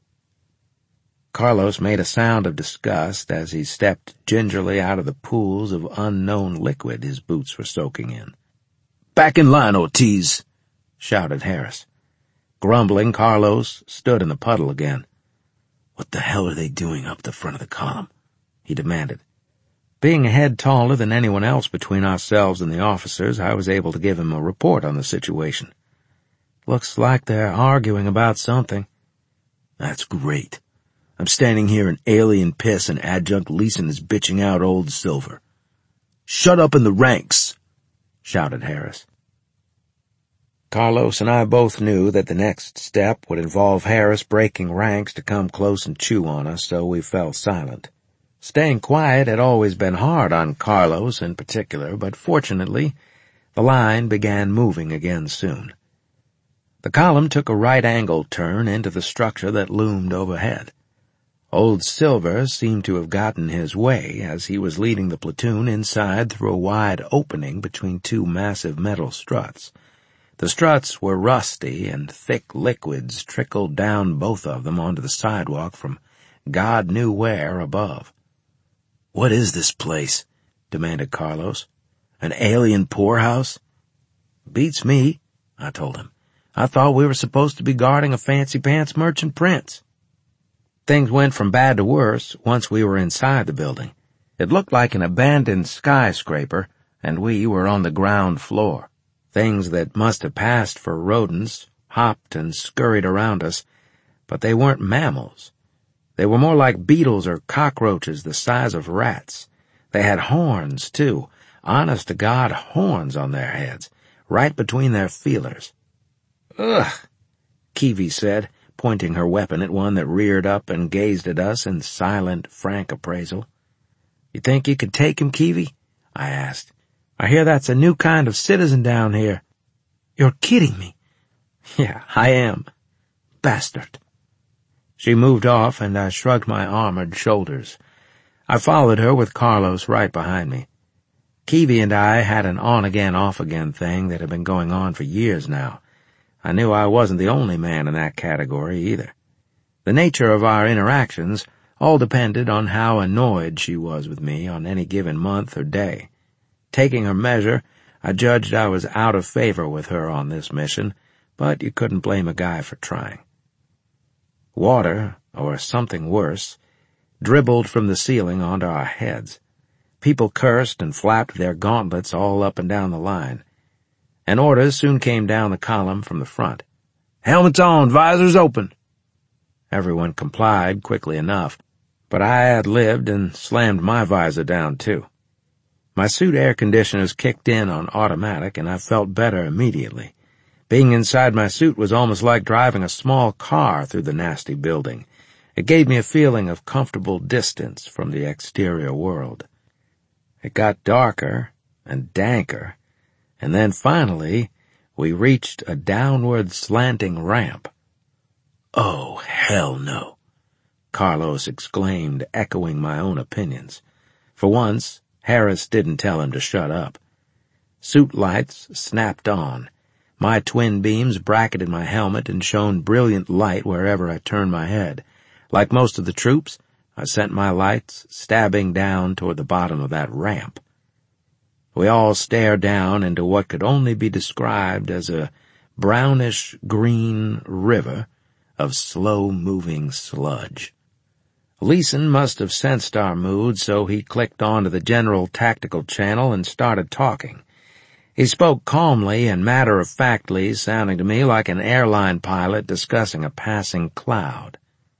Carlos made a sound of disgust as he stepped gingerly out of the pools of unknown liquid his boots were soaking in. "Back in line, Ortiz!" shouted Harris. Grumbling, Carlos stood in the puddle again. "What the hell are they doing up the front of the column?" he demanded. Being a head taller than anyone else between ourselves and the officers, I was able to give him a report on the situation. "Looks like they're arguing about something." "That's great. I'm standing here in alien piss and Adjunct Leeson is bitching out old Silver." "Shut up in the ranks!" shouted Harris. Carlos and I both knew that the next step would involve Harris breaking ranks to come close and chew on us, so we fell silent. Staying quiet had always been hard on Carlos in particular, but fortunately, the line began moving again soon. The column took a right-angle turn into the structure that loomed overhead. Old Silver seemed to have gotten his way as he was leading the platoon inside through a wide opening between two massive metal struts. The struts were rusty, and thick liquids trickled down both of them onto the sidewalk from God knew where above. "What is this place?" demanded Carlos. "An alien poorhouse?" "Beats me," I told him. "I thought we were supposed to be guarding a fancy-pants merchant prince." Things went from bad to worse once we were inside the building. It looked like an abandoned skyscraper, and we were on the ground floor. Things that must have passed for rodents hopped and scurried around us, but they weren't mammals. They were more like beetles or cockroaches the size of rats. They had horns, too, honest-to-God horns on their heads, right between their feelers. "Ugh," Kiwi said, pointing her weapon at one that reared up and gazed at us in silent, frank appraisal. "You think you could take him, Kiwi?" I asked. "I hear that's a new kind of citizen down here." "You're kidding me." "Yeah, I am. Bastard." She moved off, and I shrugged my armored shoulders. I followed her with Carlos right behind me. Kiwi and I had an on-again, off-again thing that had been going on for years now. I knew I wasn't the only man in that category either. The nature of our interactions all depended on how annoyed she was with me on any given month or day. Taking her measure, I judged I was out of favor with her on this mission, but you couldn't blame a guy for trying. Water, or something worse, dribbled from the ceiling onto our heads. People cursed and flapped their gauntlets all up and down the line. An order soon came down the column from the front. "Helmets on, visors open." Everyone complied quickly enough, but I ad-libbed and slammed my visor down too. My suit air conditioners kicked in on automatic, and I felt better immediately. Being inside my suit was almost like driving a small car through the nasty building. It gave me a feeling of comfortable distance from the exterior world. It got darker and danker, and then finally we reached a downward slanting ramp. "Oh, hell no," Carlos exclaimed, echoing my own opinions. For once, Harris didn't tell him to shut up. Suit lights snapped on. My twin beams bracketed my helmet and shone brilliant light wherever I turned my head. Like most of the troops, I sent my lights stabbing down toward the bottom of that ramp. We all stared down into what could only be described as a brownish-green river of slow-moving sludge. Leeson must have sensed our mood, so he clicked onto the general tactical channel and started talking. He spoke calmly and matter-of-factly, sounding to me like an airline pilot discussing a passing cloud.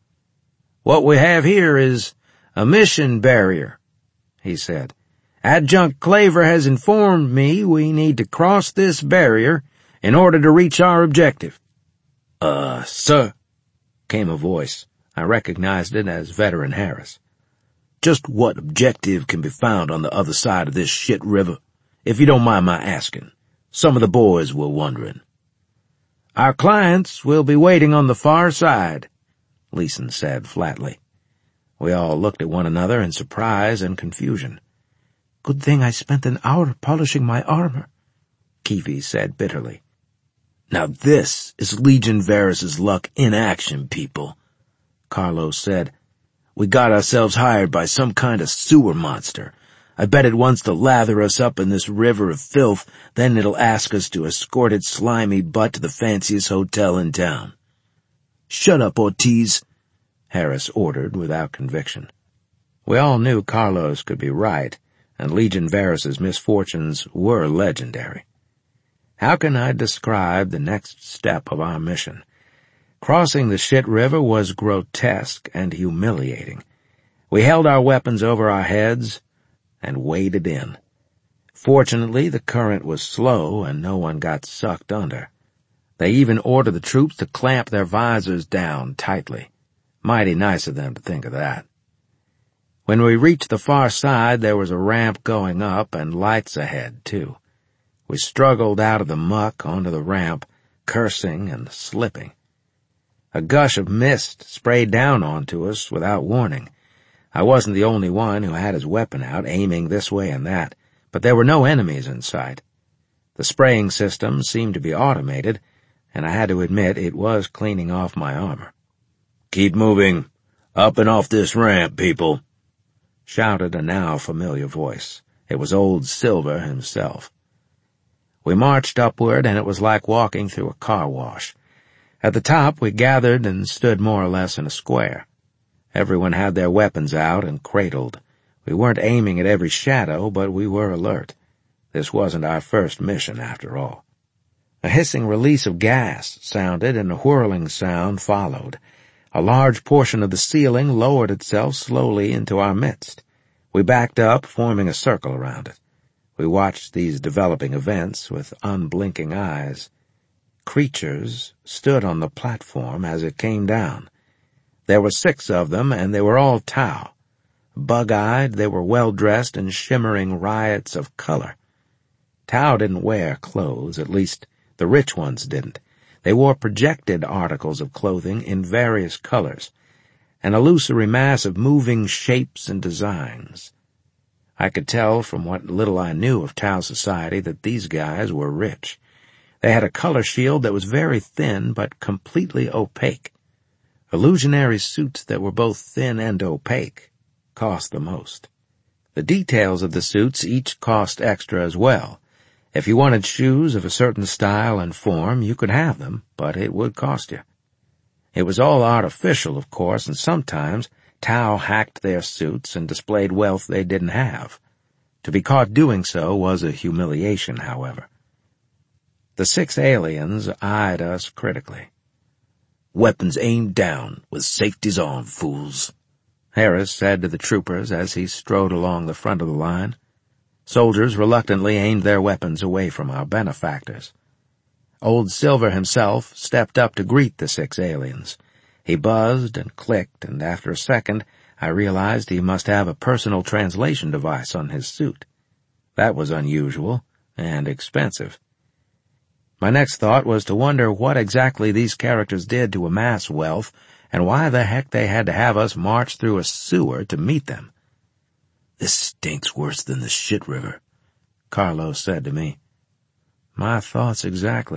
"What we have here is a mission barrier," he said. "Adjutant Claver has informed me we need to cross this barrier in order to reach our objective." Uh, sir," came a voice. I recognized it as Veteran Harris. "Just what objective can be found on the other side of this shit river, if you don't mind my asking? Some of the boys were wondering." "Our clients will be waiting on the far side," Leeson said flatly. We all looked at one another in surprise and confusion. "Good thing I spent an hour polishing my armor," Keevy said bitterly. "Now this is Legion Varus's luck in action, people," Carlos said. "We got ourselves hired by some kind of sewer monster. I bet it wants to lather us up in this river of filth, then it'll ask us to escort its slimy butt to the fanciest hotel in town." "Shut up, Ortiz," Harris ordered without conviction. We all knew Carlos could be right, and Legion Varus's misfortunes were legendary. How can I describe the next step of our mission? Crossing the shit river was grotesque and humiliating. We held our weapons over our heads and waded in. Fortunately, the current was slow and no one got sucked under. They even ordered the troops to clamp their visors down tightly. Mighty nice of them to think of that. When we reached the far side, there was a ramp going up and lights ahead, too. We struggled out of the muck onto the ramp, cursing and slipping. A gush of mist sprayed down onto us without warning. I wasn't the only one who had his weapon out, aiming this way and that, but there were no enemies in sight. The spraying system seemed to be automated, and I had to admit it was cleaning off my armor. "Keep moving. Up and off this ramp, people," shouted a now familiar voice. It was old Silver himself. We marched upward, and it was like walking through a car wash. At the top, we gathered and stood more or less in a square. Everyone had their weapons out and cradled. We weren't aiming at every shadow, but we were alert. This wasn't our first mission, after all. A hissing release of gas sounded, and a whirling sound followed. A large portion of the ceiling lowered itself slowly into our midst. We backed up, forming a circle around it. We watched these developing events with unblinking eyes. Creatures stood on the platform as it came down. There were six of them, and they were all Tau. Bug-eyed, they were well-dressed in shimmering riots of color. Tau didn't wear clothes, at least the rich ones didn't. They wore projected articles of clothing in various colors, an illusory mass of moving shapes and designs. I could tell from what little I knew of Tau society that these guys were rich. They had a color shield that was very thin but completely opaque. Illusionary suits that were both thin and opaque cost the most. The details of the suits each cost extra as well. If you wanted shoes of a certain style and form, you could have them, but it would cost you. It was all artificial, of course, and sometimes Tau hacked their suits and displayed wealth they didn't have. To be caught doing so was a humiliation, however. The six aliens eyed us critically. "Weapons aimed down, with safeties on, fools," Harris said to the troopers as he strode along the front of the line. Soldiers reluctantly aimed their weapons away from our benefactors. Old Silver himself stepped up to greet the six aliens. He buzzed and clicked, and after a second, I realized he must have a personal translation device on his suit. That was unusual and expensive. My next thought was to wonder what exactly these characters did to amass wealth and why the heck they had to have us march through a sewer to meet them. "This stinks worse than the shit river," Carlos said to me. My thoughts exactly.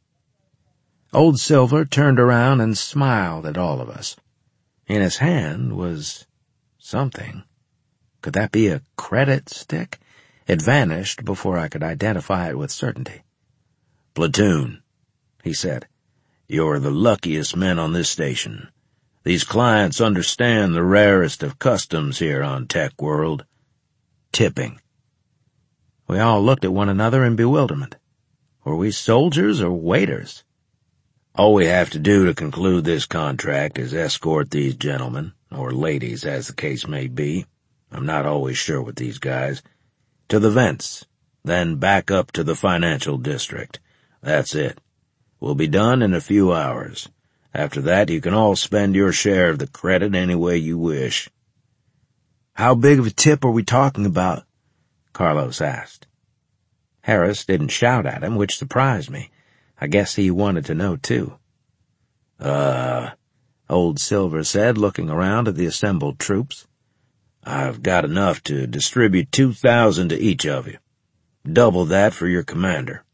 Old Silver turned around and smiled at all of us. In his hand was something. Could that be a credit stick? It vanished before I could identify it with certainty. "Platoon," he said, "you're the luckiest men on this station. These clients understand the rarest of customs here on Tech World. Tipping." We all looked at one another in bewilderment. Were we soldiers or waiters? "All we have to do to conclude this contract is escort these gentlemen, or ladies as the case may be, I'm not always sure with these guys, to the vents, then back up to the financial district. That's it. We'll be done in a few hours. After that, you can all spend your share of the credit any way you wish." "How big of a tip are we talking about?" Carlos asked. Harris didn't shout at him, which surprised me. I guess he wanted to know, too. Uh, Old Silver said, looking around at the assembled troops. "I've got enough to distribute two thousand to each of you. Double that for your commander."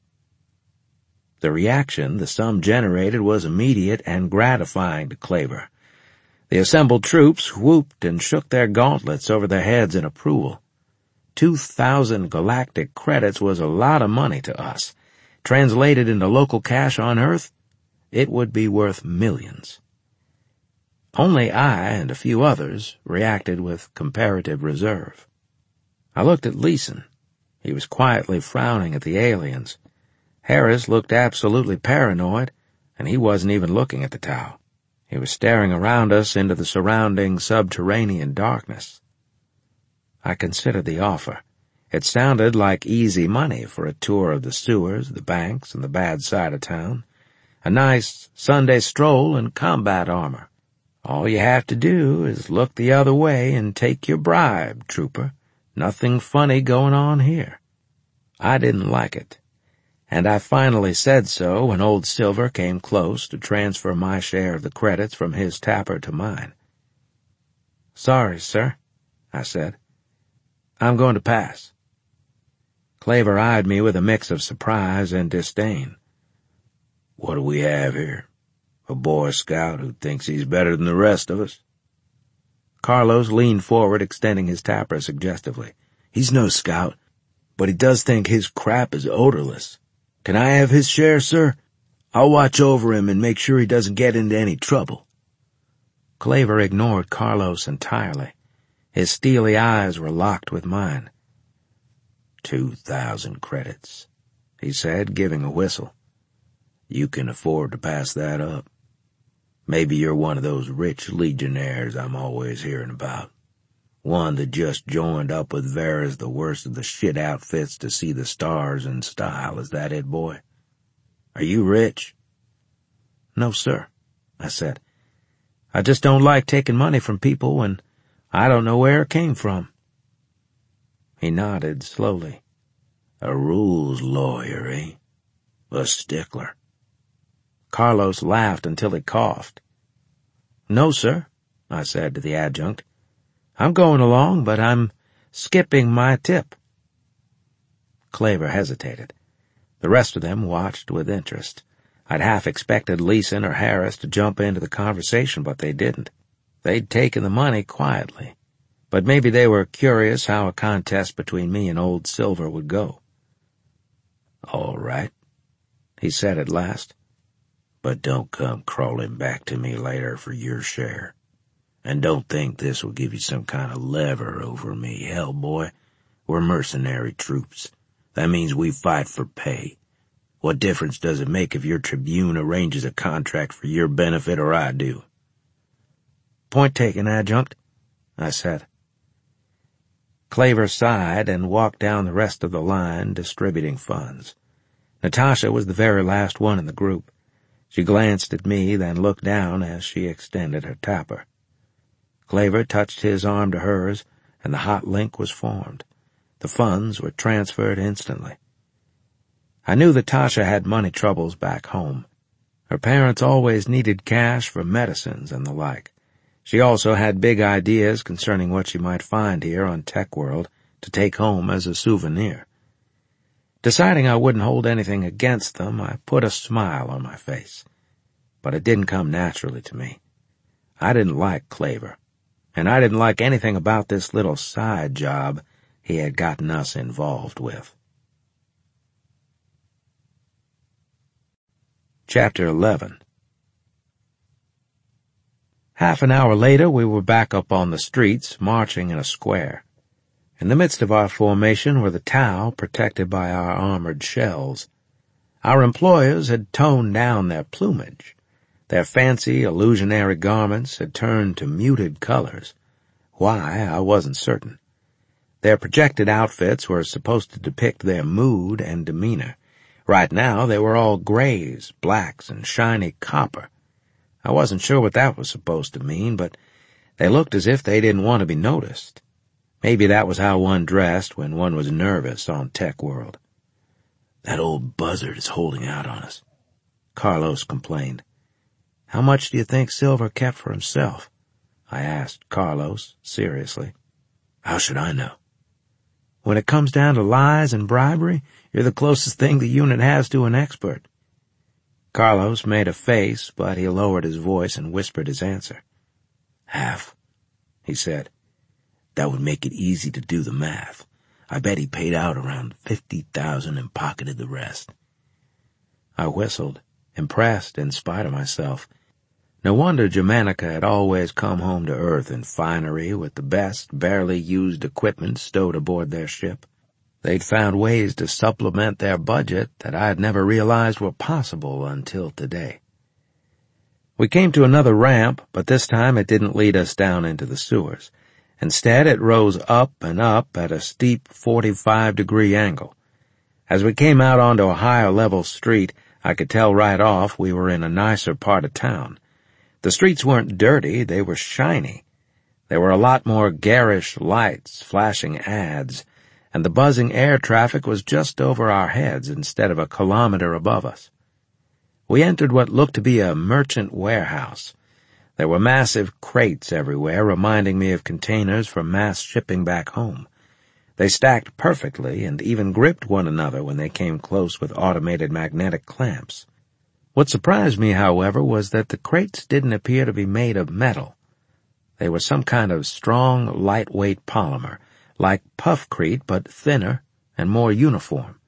The reaction the sum generated was immediate and gratifying to Claver. The assembled troops whooped and shook their gauntlets over their heads in approval. Two thousand galactic credits was a lot of money to us. Translated into local cash on Earth, it would be worth millions. Only I and a few others reacted with comparative reserve. I looked at Leeson. He was quietly frowning at the aliens. Harris looked absolutely paranoid, and he wasn't even looking at the Tau. He was staring around us into the surrounding subterranean darkness. I considered the offer. It sounded like easy money for a tour of the sewers, the banks, and the bad side of town. A nice Sunday stroll in combat armor. All you have to do is look the other way and take your bribe, trooper. Nothing funny going on here. I didn't like it, and I finally said so when Old Silver came close to transfer my share of the credits from his tapper to mine. "Sorry, sir," I said. "I'm going to pass." Claver eyed me with a mix of surprise and disdain. "What do we have here? A Boy Scout who thinks he's better than the rest of us?" Carlos leaned forward, extending his tapper suggestively. "He's no scout, but he does think his crap is odorless. Can I have his share, sir? I'll watch over him and make sure he doesn't get into any trouble." Claver ignored Carlos entirely. His steely eyes were locked with mine. Two thousand credits, he said, giving a whistle. "You can afford to pass that up. Maybe you're one of those rich legionnaires I'm always hearing about. One that just joined up with Vera's the worst of the shit outfits to see the stars in style. Is that it, boy? Are you rich?" "No, sir," I said. "I just don't like taking money from people when I don't know where it came from." He nodded slowly. "A rules lawyer, eh? A stickler." Carlos laughed until he coughed. "No, sir," I said to the adjutant. "I'm going along, but I'm skipping my tip." Claver hesitated. The rest of them watched with interest. I'd half expected Leeson or Harris to jump into the conversation, but they didn't. They'd taken the money quietly. But maybe they were curious how a contest between me and Old Silver would go. "All right," he said at last. "But don't come crawling back to me later for your share. And don't think this will give you some kind of lever over me, hell boy. We're mercenary troops. That means we fight for pay. What difference does it make if your Tribune arranges a contract for your benefit or I do?" "Point taken, Adjunct," I said. Claver sighed and walked down the rest of the line, distributing funds. Natasha was the very last one in the group. She glanced at me, then looked down as she extended her tapper. Claver touched his arm to hers, and the hot link was formed. The funds were transferred instantly. I knew that Tasha had money troubles back home. Her parents always needed cash for medicines and the like. She also had big ideas concerning what she might find here on Tech World to take home as a souvenir. Deciding I wouldn't hold anything against them, I put a smile on my face. But it didn't come naturally to me. I didn't like Claver, and I didn't like anything about this little side job he had gotten us involved with. Chapter eleven. Half an hour later, we were back up on the streets, marching in a square. In the midst of our formation were the Tau, protected by our armored shells. Our employers had toned down their plumage. Their fancy, illusionary garments had turned to muted colors. Why, I wasn't certain. Their projected outfits were supposed to depict their mood and demeanor. Right now, they were all grays, blacks, and shiny copper. I wasn't sure what that was supposed to mean, but they looked as if they didn't want to be noticed. Maybe that was how one dressed when one was nervous on Tech World. "That old buzzard is holding out on us," Carlos complained. "How much do you think Silver kept for himself?" I asked Carlos, seriously. "How should I know?" "When it comes down to lies and bribery, you're the closest thing the unit has to an expert." Carlos made a face, but he lowered his voice and whispered his answer. "Half," he said. "That would make it easy to do the math. I bet he paid out around fifty thousand and pocketed the rest." I whistled, impressed in spite of myself. No wonder Germanica had always come home to earth in finery with the best, barely used equipment stowed aboard their ship. They'd found ways to supplement their budget that I had never realized were possible until today. We came to another ramp, but this time it didn't lead us down into the sewers. Instead, it rose up and up at a steep forty-five degree angle. As we came out onto a higher level street, I could tell right off we were in a nicer part of town. The streets weren't dirty, they were shiny. There were a lot more garish lights, flashing ads, and the buzzing air traffic was just over our heads instead of a kilometer above us. We entered what looked to be a merchant warehouse. There were massive crates everywhere, reminding me of containers for mass shipping back home. They stacked perfectly and even gripped one another when they came close with automated magnetic clamps. What surprised me, however, was that the crates didn't appear to be made of metal. They were some kind of strong, lightweight polymer, like puffcrete, but thinner and more uniform.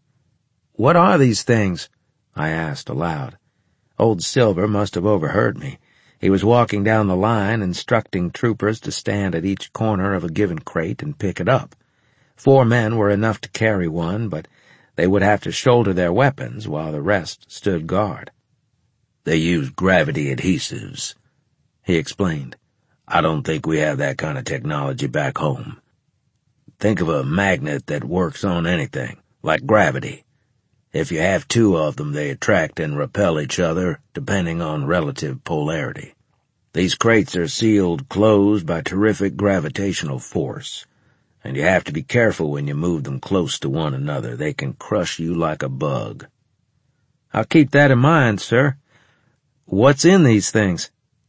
"What are these things?" I asked aloud. Old Silver must have overheard me. He was walking down the line, instructing troopers to stand at each corner of a given crate and pick it up. Four men were enough to carry one, but they would have to shoulder their weapons while the rest stood guard. "They use gravity adhesives," he explained. "I don't think we have that kind of technology back home. Think of a magnet that works on anything, like gravity. If you have two of them, they attract and repel each other, depending on relative polarity. These crates are sealed closed by terrific gravitational force, and you have to be careful when you move them close to one another. They can crush you like a bug." "I'll keep that in mind, sir. What's in these things?"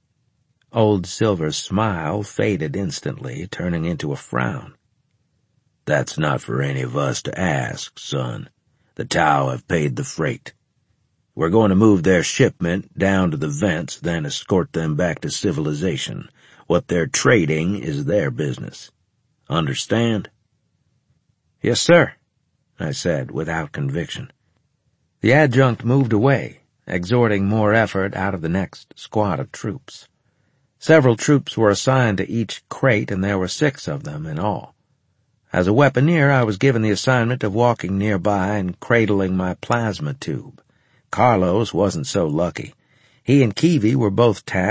Old Silver's smile faded instantly, turning into a frown. "That's not for any of us to ask, son. The Tau have paid the freight. We're going to move their shipment down to the vents, then escort them back to civilization. What they're trading is their business. Understand?" "Yes, sir," I said without conviction. The adjutant moved away, exhorting more effort out of the next squad of troops. Several troops were assigned to each crate, and there were six of them in all. As a weaponeer, I was given the assignment of walking nearby and cradling my plasma tube. Carlos wasn't so lucky. He and Keevy were both tasked